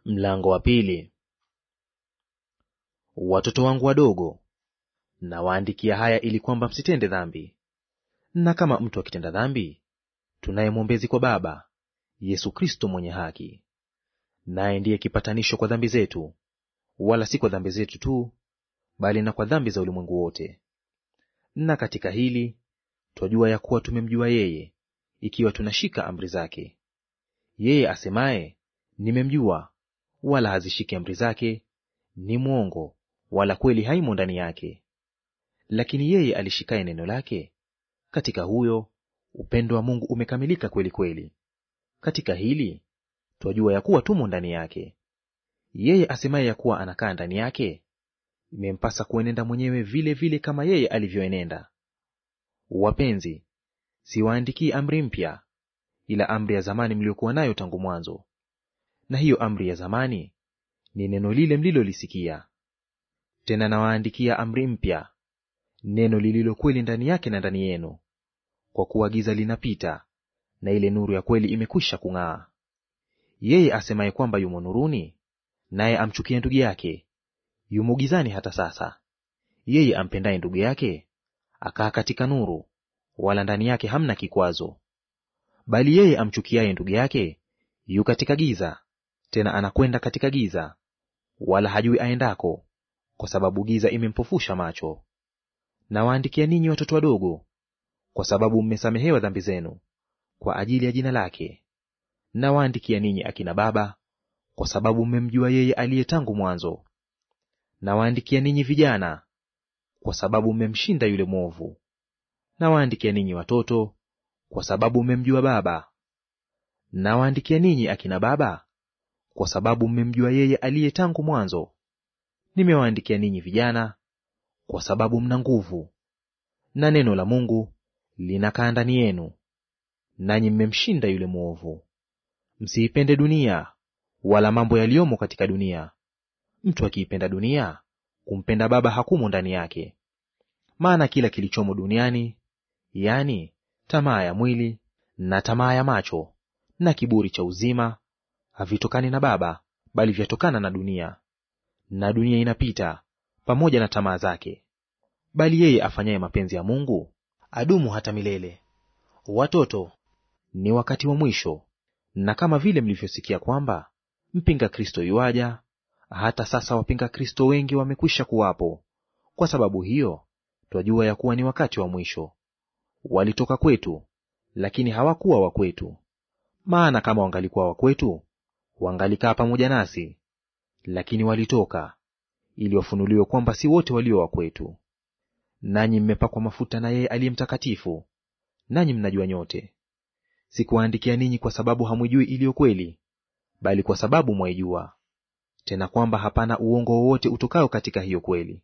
Mlango wa pili. Watoto wangu wadogo, nawaandikia haya ili kwamba msitende dhambi. Na kama mtu akitenda dhambi, tunaye mwombezi kwa Baba, Yesu Kristo mwenye haki. Naye ndiye kipatanisho kwa dhambi zetu, wala si kwa dhambi zetu tu, bali na kwa dhambi za ulimwengu wote. Na katika hili twajua ya kuwa tumemjua yeye, ikiwa tunashika amri zake. Yeye asemaye nimemjua, wala hazishiki amri zake, ni mwongo, wala kweli haimo ndani yake. Lakini yeye alishikaye neno lake, katika huyo upendo wa Mungu umekamilika kweli kweli. Katika hili twajua ya kuwa tumo ndani yake. Yeye asemaye ya kuwa anakaa ndani yake, imempasa kuenenda mwenyewe vile vile kama yeye alivyoenenda. Wapenzi, siwaandikii amri mpya, ila amri ya zamani mliokuwa nayo tangu mwanzo. Na hiyo amri ya zamani ni neno lile mlilolisikia. Tena nawaandikia amri mpya, neno lililo kweli ndani yake na ndani yenu, kwa kuwa giza linapita, na ile nuru ya kweli imekwisha kung'aa. Yeye asemaye kwamba yumo nuruni, naye amchukie ndugu yake, yumo gizani hata sasa. Yeye ampendaye ndugu yake akaa katika nuru, wala ndani yake hamna kikwazo. Bali yeye amchukiaye ndugu yake yu katika giza, tena anakwenda katika giza, wala hajui aendako, kwa sababu giza imempofusha macho. Nawaandikia ninyi watoto wadogo, kwa sababu mmesamehewa dhambi zenu kwa ajili ya jina lake. Nawaandikia ninyi akina baba, kwa sababu mmemjua yeye aliye tangu mwanzo. Nawaandikia ninyi vijana, kwa sababu mmemshinda yule mwovu. Nawaandikia ninyi watoto, kwa sababu mmemjua Baba. Nawaandikia ninyi akina baba, kwa sababu mmemjua yeye aliye tangu mwanzo. Nimewaandikia ninyi vijana, kwa sababu mna nguvu, na neno la Mungu linakaa ndani yenu, nanyi mmemshinda yule mwovu. Msiipende dunia, wala mambo yaliyomo katika dunia. Mtu akiipenda dunia, kumpenda Baba hakumo ndani yake. Maana kila kilichomo duniani, yani tamaa ya mwili na tamaa ya macho na kiburi cha uzima, havitokani na Baba, bali vyatokana na dunia. Na dunia inapita pamoja na tamaa zake, bali yeye afanyaye mapenzi ya Mungu adumu hata milele. Watoto, ni wakati wa mwisho, na kama vile mlivyosikia kwamba mpinga Kristo yuaja, hata sasa wapinga Kristo wengi wamekwisha kuwapo. Kwa sababu hiyo twajua ya kuwa ni wakati wa mwisho. Walitoka kwetu, lakini hawakuwa wa kwetu. Maana kama wangalikuwa wa kwetu, wangalikaa pamoja nasi. Lakini walitoka, ili wafunuliwe kwamba si wote walio wa kwetu. Nanyi mmepakwa mafuta na yeye aliye mtakatifu, nanyi mnajua nyote. Sikuwaandikia ninyi kwa sababu hamwijui iliyo kweli, bali kwa sababu mwaijua, tena kwamba hapana uongo wowote utokao katika hiyo kweli.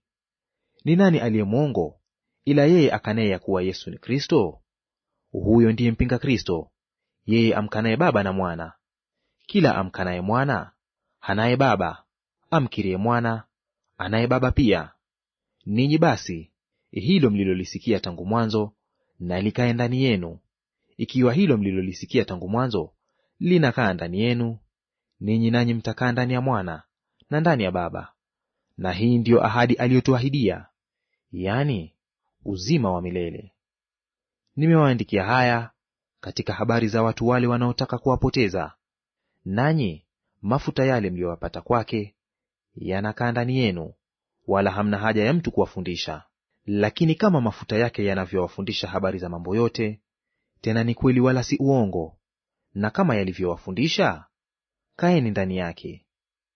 Ni nani aliye mwongo ila yeye akanaye ya kuwa Yesu ni Kristo? Huyo ndiye mpinga Kristo, yeye amkanaye Baba na Mwana. Kila amkanaye Mwana hanaye Baba; amkirie Mwana anaye Baba pia. Ninyi basi hilo mlilolisikia tangu mwanzo na likae ndani yenu. Ikiwa hilo mlilolisikia tangu mwanzo linakaa ndani yenu, ninyi nanyi mtakaa ndani ya Mwana na ndani ya Baba. Na hii ndiyo ahadi aliyotuahidia, yani uzima wa milele. Nimewaandikia haya katika habari za watu wale wanaotaka kuwapoteza. Nanyi mafuta yale mliyowapata kwake yanakaa ndani yenu, wala hamna haja ya mtu kuwafundisha. Lakini kama mafuta yake yanavyowafundisha habari za mambo yote, tena ni kweli wala si uongo, na kama yalivyowafundisha, kaeni ndani yake.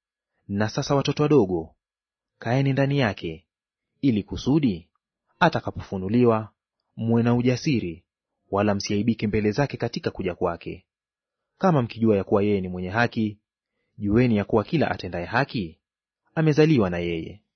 Na sasa watoto wadogo, kaeni ndani yake, ili kusudi atakapofunuliwa muwe na ujasiri, wala msiaibike mbele zake katika kuja kwake. Kama mkijua ya kuwa yeye ni mwenye haki, jueni ya kuwa kila atendaye haki amezaliwa na yeye.